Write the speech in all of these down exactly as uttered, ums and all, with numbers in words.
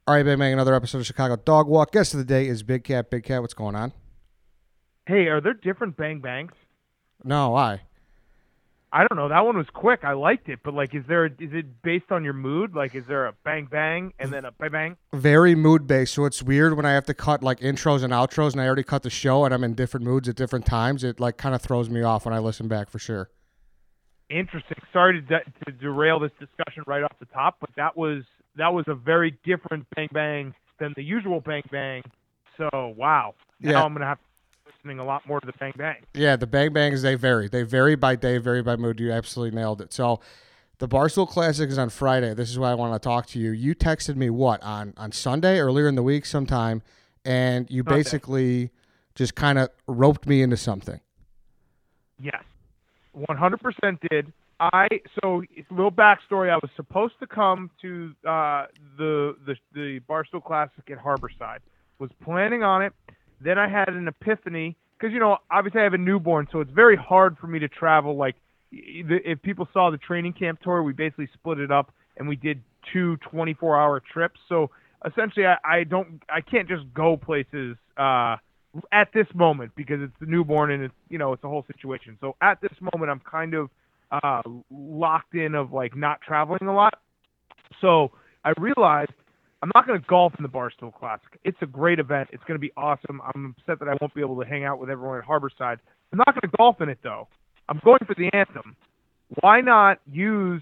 All right, Big Man, another episode of Chicago Dog Walk. Guest of the day is Big Cat. Big Cat, what's going on? Hey, are there different Bang Bangs? No, why? I don't know. That one was quick. I liked it, but like, is there? A, is it based on your mood? Like, is there a bang bang and then a bang bang? Very mood based, so it's weird when I have to cut like intros and outros, and I already cut the show, and I'm in different moods at different times. It like kind of throws me off when I listen back for sure. Interesting. Sorry to, de- to derail this discussion right off the top, but that was that was a very different bang bang than the usual bang bang. So wow. Now Yeah. I'm gonna have to be listening a lot more to the bang bang. Yeah, the Bang Bangs, they vary. They vary by day, vary by mood. You absolutely nailed it. So the Barstool Classic is on Friday. This is why I want to talk to you. You texted me, what, on, on Sunday, earlier in the week sometime, and you Sunday. basically just kind of roped me into something. Yes, one hundred percent did. I so it's a little backstory. I was supposed to come to uh, the the the Barstool Classic at Harborside. Was planning on it. Then I had an epiphany because you know obviously I have a newborn, so it's very hard for me to travel. Like if people saw the training camp tour, we basically split it up and we did two twenty-four hour trips. So essentially, I, I don't I can't just go places. Uh, at this moment because it's the newborn and it's you know it's a whole situation. So at this moment I'm kind of uh, locked in of like not traveling a lot. So I realized I'm not going to golf in the Barstool Classic. It's a great event. It's going to be awesome. I'm upset that I won't be able to hang out with everyone at Harborside. I'm not going to golf in it though. I'm going for the Anthem. Why not use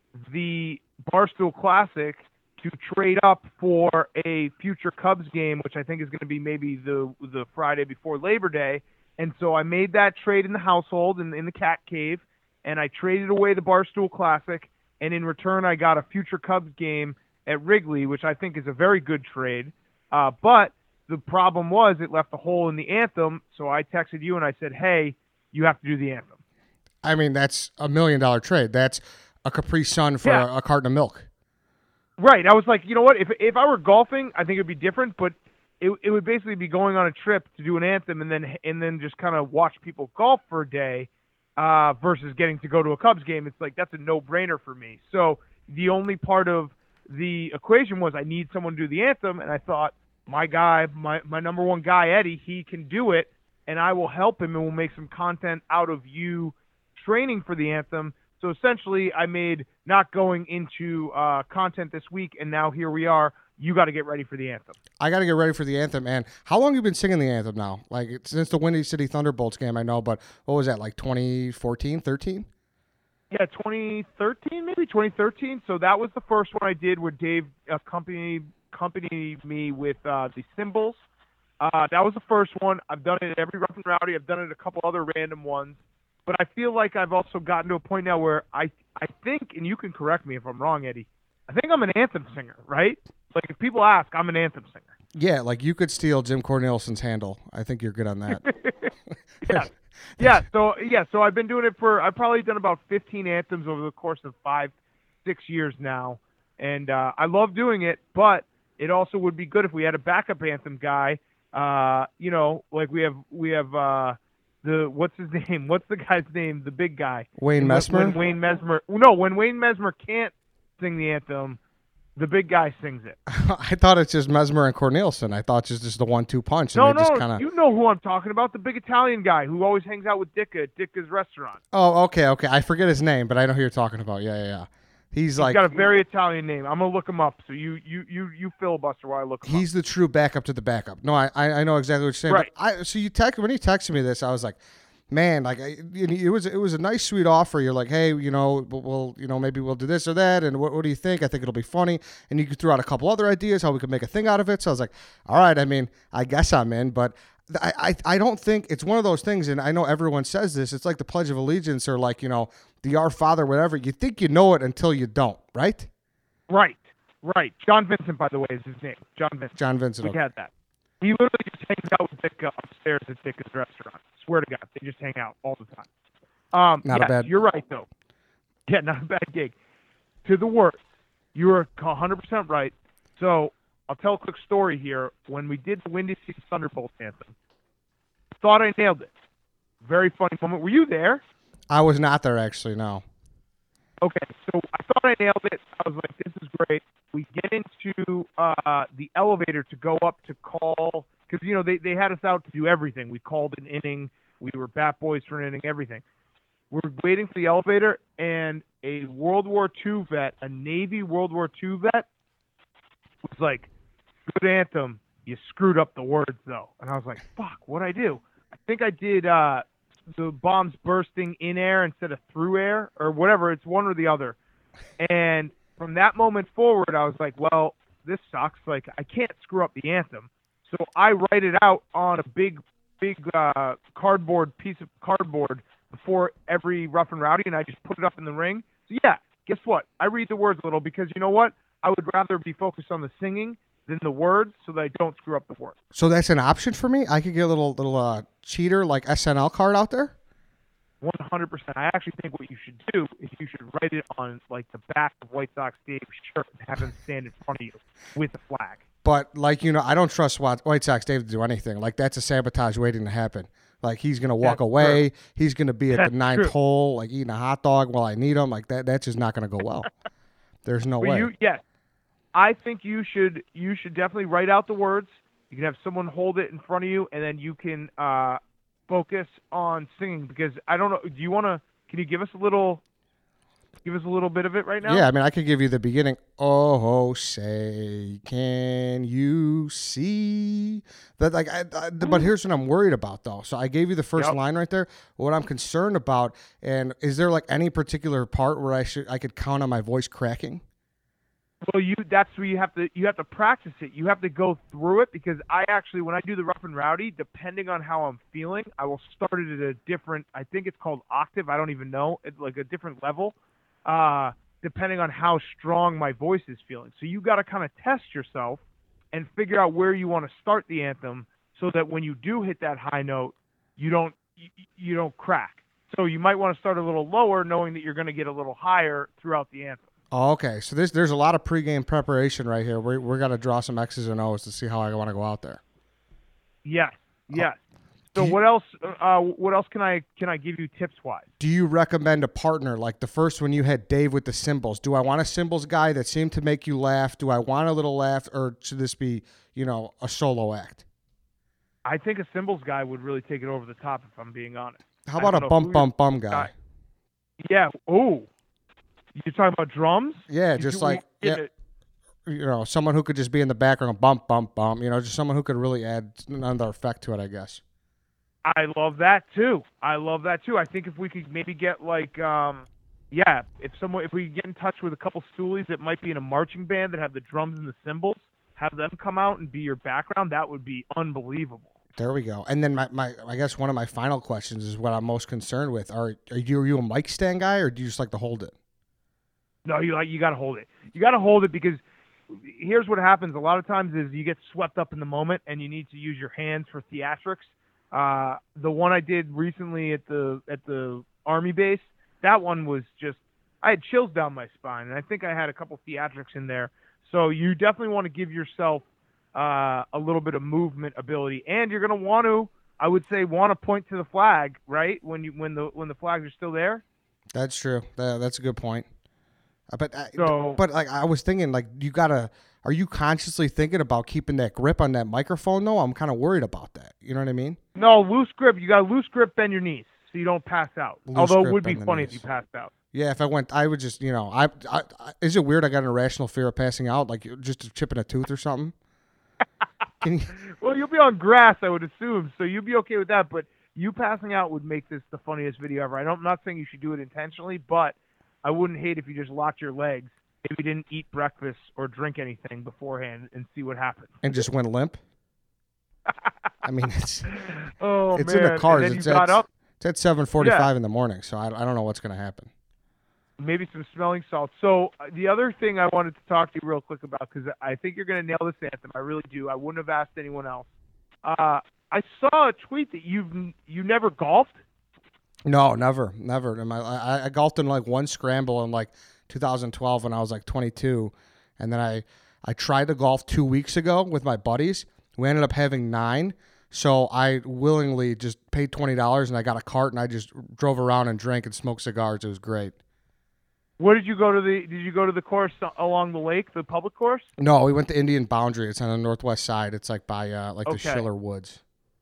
the Barstool Classic to trade up for a future Cubs game, which I think is going to be maybe the the Friday before Labor Day. And so I made that trade in the household in, in the cat cave, and I traded away the Barstool Classic, and in return I got a future Cubs game at Wrigley, which I think is a very good trade. Uh, but the problem was it left a hole in the Anthem, so I texted you and I said, hey, you have to do the Anthem. I mean, that's a million dollar trade. That's a Capri Sun for Yeah. a, a carton of milk. Right. I was like, you know what? If if I were golfing, I think it would be different, but it it would basically be going on a trip to do an Anthem and then and then just kind of watch people golf for a day uh, versus getting to go to a Cubs game. It's like that's a no-brainer for me. So the only part of the equation was I need someone to do the Anthem, and I thought my guy, my, my number one guy, Eddie, he can do it, and I will help him and we'll make some content out of you training for the Anthem. So essentially, I made not going into uh, content this week, and now here we are. You got to get ready for the Anthem. I got to get ready for the Anthem, man. How long have you been singing the Anthem now? Like, it's since the Windy City Thunderbolts game, I know, but what was that, like twenty fourteen, thirteen? Yeah, twenty thirteen, maybe twenty thirteen. So that was the first one I did where Dave accompanied, accompanied me with uh, the cymbals. Uh, that was the first one. I've done it at every Rough and Rowdy. I've done it at a couple other random ones. But I feel like I've also gotten to a point now where I I think, and you can correct me if I'm wrong, Eddie, I think I'm an anthem singer, right? Like if people ask, I'm an anthem singer. Yeah, like you could steal Jim Cornelson's handle. I think you're good on that. yeah. Yeah, so yeah, so I've been doing it for I've probably done about fifteen anthems over the course of five, six years now. And uh, I love doing it, but it also would be good if we had a backup anthem guy. Uh, you know, like we have we have uh The what's his name? What's the guy's name? The big guy. Wayne when, Messmer? When Wayne Messmer. No, when Wayne Messmer can't sing the anthem, the big guy sings it. I thought it's just Mesmer and Cornelison. I thought it's just the one-two punch. And No, they just no, kinda... you know who I'm talking about. The big Italian guy who always hangs out with Dicka at Dicka's restaurant. Oh, okay, okay. I forget his name, but I know who you're talking about. Yeah, yeah, yeah. He's, He's like got a very Italian name. I'm gonna look him up. So you you you you filibuster while I look him he's up. the true backup to the backup. No, I I I know exactly what you're saying. Right. But I so you text when you texted me this, I was like, man, like I, it was it was a nice sweet offer. You're like, hey, you know, we'll you know maybe we'll do this or that, and what, what do you think? I think it'll be funny, and you threw out a couple other ideas how we could make a thing out of it. So I was like, all right, I mean, I guess I'm in, but I I, I don't think it's one of those things, and I know everyone says this. It's like the Pledge of Allegiance or like you know the Our Father, whatever. You think you know it until you don't, right? Right, right. John Vincent, by the way, is his name. John Vincent. John Vincent. We Okay. had that. He literally just hangs out with Dicka upstairs at Dicka's restaurant. Swear to God, they just hang out all the time. Um, Not a yes, bad- You're right, though. Yeah, not a bad gig. To the worst, you were one hundred percent right. So I'll tell a quick story here. When we did the Windy City Thunderbolts anthem, thought I nailed it. Very funny moment. Were you there? I was not there actually. No. Okay, so I thought I nailed it. I was like, this is great. we get into uh, the elevator to go up to call, because, you know, they, they had us out to do everything. We called an inning. We were bat boys for an inning, everything. We're waiting for the elevator, and a World War Two vet, a Navy World War Two vet, was like, good anthem. You screwed up the words, though. And I was like, fuck, what'd I do? I think I did uh, the bombs bursting in air instead of through air, or whatever. It's one or the other. And from that moment forward, I was like, well, this sucks. Like, I can't screw up the anthem. So I write it out on a big, big uh, cardboard piece of cardboard before every Rough and Rowdy, and I just put it up in the ring. So, yeah, guess what? I read the words a little because, you know what? I would rather be focused on the singing than the words so that I don't screw up the words. So that's an option for me? I could get a little little uh, cheater like S N L card out there? one hundred percent. I actually think what you should do is you should write it on, like, the back of White Sox Dave's shirt and have him stand in front of you with a flag. But, like, you know, I don't trust White Sox Dave to do anything. Like, that's a sabotage waiting to happen. Like, he's going to walk That's away. true. He's going to be at That's the ninth true. hole, like, eating a hot dog while I need him. Like, that that's just not going to go well. There's no But way. you, yes, I think you should you should definitely write out the words. You can have someone hold it in front of you, and then you can uh, focus on singing. Because I don't know, do you want to? Can you give us a little? Give us a little bit of it right now. Yeah, I mean, I could give you the beginning. Oh, say, can you see that? Like, I, I, but here's what I'm worried about, though. So I gave you the first Yep. line right there. What I'm concerned about, and is there like any particular part where I should I could count on my voice cracking? Well, you that's where you have to you have to practice it. You have to go through it because I actually when I do the Rough and Rowdy, depending on how I'm feeling, I will start it at a different. I think it's called octave. I don't even know. It's like a different level, uh, depending on how strong my voice is feeling. So you got to kind of test yourself and figure out where you want to start the anthem, so that when you do hit that high note, you don't you, you don't crack. So you might want to start a little lower, knowing that you're going to get a little higher throughout the anthem. Oh, okay. So there's there's a lot of pregame preparation right here. We we got to draw some X's and O's to see how I want to go out there. Yes, yes. Do So you- what else? Uh, what else can I can I give you tips wise? Do you recommend a partner like the first one you had, Dave, with the cymbals? Do I want a cymbals guy that seemed to make you laugh? Do I want a little laugh, or should this be, you know, a solo act? I think a cymbals guy would really take it over the top, if I'm being honest. How I about don't a know bump who bump bum you're- guy? uh, Yeah. Oh, you're talking about drums? Yeah, You just do- like in yeah, it- you know, someone who could just be in the background, bump bump bump. You know, just someone who could really add another effect to it, I guess. I love that too. I love that too. I think if we could maybe get like, um, yeah, if someone, if we get in touch with a couple stoolies that might be in a marching band that have the drums and the cymbals, have them come out and be your background, that would be unbelievable. There we go. And then my, my I guess one of my final questions is what I'm most concerned with. Are are you, are you a mic stand guy, or do you just like to hold it? No, you like you got to hold it. You got to hold it because here's what happens. A lot of times is you get swept up in the moment and you need to use your hands for theatrics. Uh, the one I did recently at the at the Army base, that one was just I had chills down my spine, and I think I had a couple theatrics in there. So you definitely want to give yourself uh, a little bit of movement ability, and you're going to want to, I would say, want to point to the flag, right? When you when the when the flags are still there. That's true. That, that's a good point. Uh, But I, So- but like I was thinking, like you gotta. Are you consciously thinking about keeping that grip on that microphone? though? I'm kind of worried about that. You know what I mean? No, loose grip. You got a loose grip, bend your knees so you don't pass out. Loose Although grip, it would be bend the funny knees. if you passed out. Yeah. If I went, I would just, you know, I, I, I is it weird? I got an irrational fear of passing out, like just chipping a tooth or something. Can you, Well, you'll be on grass, I would assume, so you'll be okay with that. But you passing out would make this the funniest video ever. I don't, I'm not saying you should do it intentionally, but I wouldn't hate if you just locked your legs, if you didn't eat breakfast or drink anything beforehand, and see what happens. and just went limp. I mean, it's Oh it's man! in the cards. And then It's you got at, up, it's at seven forty-five in the morning, so I, I don't know what's gonna happen. maybe some smelling salts. So uh, the other thing I wanted to talk to you real quick about, because I think you're going to nail this anthem. I really do. I wouldn't have asked anyone else. Uh, I saw a tweet that you've you never golfed. No, never, never. In my, I, I golfed in like one scramble in like two thousand twelve when I was like twenty-two, and then I I tried to golf two weeks ago with my buddies. We ended up having nine, so I willingly just paid twenty dollars and I got a cart and I just drove around and drank and smoked cigars. It was great. What did you go to the? Did you go to the course along the lake, the public course? No, we went to Indian Boundary. It's on the northwest side. It's like by uh, like the Okay. Schiller Woods.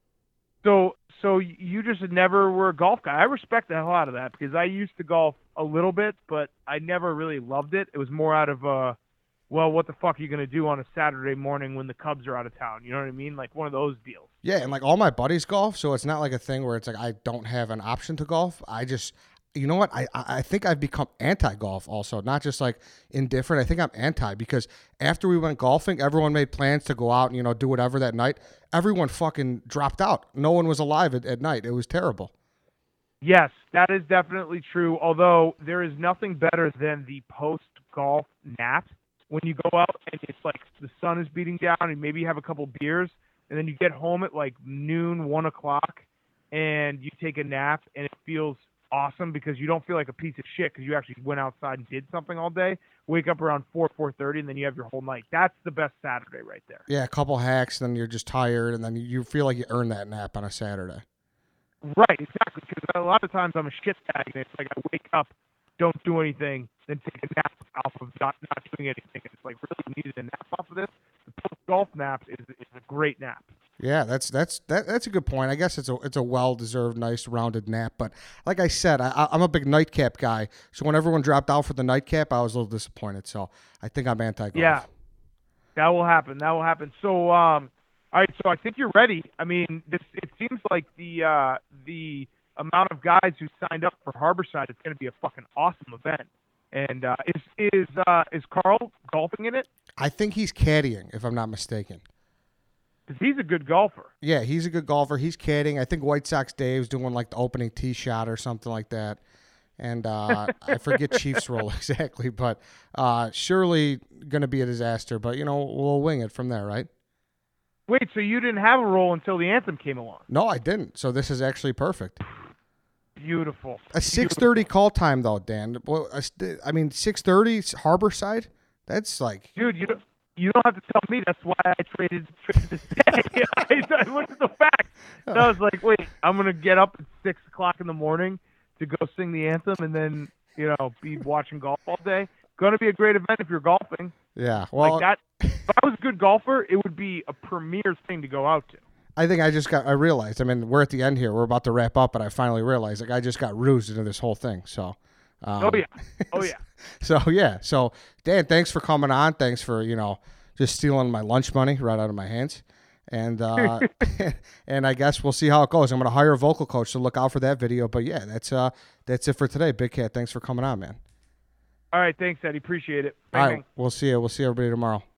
So, so you just never were a golf guy. I respect the hell out of that because I used to golf a little bit, but I never really loved it. It was more out of uh, well, what the fuck are you gonna do on a Saturday morning when the Cubs are out of town? You know what I mean? Like one of those deals. Yeah, and like all my buddies golf, so it's not like a thing where it's like I don't have an option to golf. I just, you know what? I I I think I've become anti-golf also, not just like indifferent. I think I'm anti because after we went golfing, everyone made plans to go out and, you know, do whatever that night. Everyone fucking dropped out. No one was alive at, at night. It was terrible. Yes, that is definitely true. Although there is nothing better than the post-golf nap when you go out and it's like the sun is beating down and maybe you have a couple beers and then you get home at like noon, one o'clock, and you take a nap and it feels awesome because you don't feel like a piece of shit because you actually went outside and did something all day. Wake up around four, four thirty, and then you have your whole night. That's the best Saturday right there. Yeah, a couple hacks, then you're just tired, and then you feel like you earned that nap on a Saturday. Right, exactly. Because a lot of times I'm a shit bag, and it's like I wake up, don't do anything, then take a nap off of not, not doing anything. And it's like, really, you needed a nap off of this? The post-golf nap is, is a great nap. Yeah, that's that's that, that's a good point. I guess it's a it's a well deserved, nice rounded nap. But like I said, I, I'm a big nightcap guy. So when everyone dropped out for the nightcap, I was a little disappointed. So I think I'm anti golf. Yeah, that will happen. That will happen. So, um, all right. So I think you're ready. I mean, this it seems like the uh, the amount of guys who signed up for Harborside is going to be a fucking awesome event. And uh, is is uh, is Carl golfing in it? I think he's caddying, if I'm not mistaken. Because he's a good golfer. Yeah, he's a good golfer. He's caddying. I think White Sox Dave's doing like the opening tee shot or something like that. And uh, I forget Chief's role exactly, but uh, surely going to be a disaster. But, you know, we'll wing it from there, right? Wait, so you didn't have a role until the anthem came along? No, I didn't. So this is actually perfect. Beautiful. A six thirty call time, though, Dan. Well, I mean, six thirty, Harborside? That's like... Dude, you don't, you don't have to tell me. That's why I traded, traded this day. I, I looked at the facts. And I was like, wait, I'm going to get up at six o'clock in the morning to go sing the anthem and then, you know, be watching golf all day. Going to be a great event if you're golfing. Yeah. Well, like that. If I was a good golfer, it would be a premier thing to go out to. I think I just got, I realized, I mean, we're at the end here. We're about to wrap up, but I finally realized, like, I just got rused into this whole thing. So, um, oh, yeah. Oh, yeah. So, yeah. So, Dan, thanks for coming on. Thanks for, you know, just stealing my lunch money right out of my hands. And, uh, and I guess we'll see how it goes. I'm going to hire a vocal coach to look out for that video. But, yeah, that's, uh, that's it for today. Big Cat, thanks for coming on, man. All right. Thanks, Eddie. Appreciate it. All right. We'll see you. We'll see everybody tomorrow.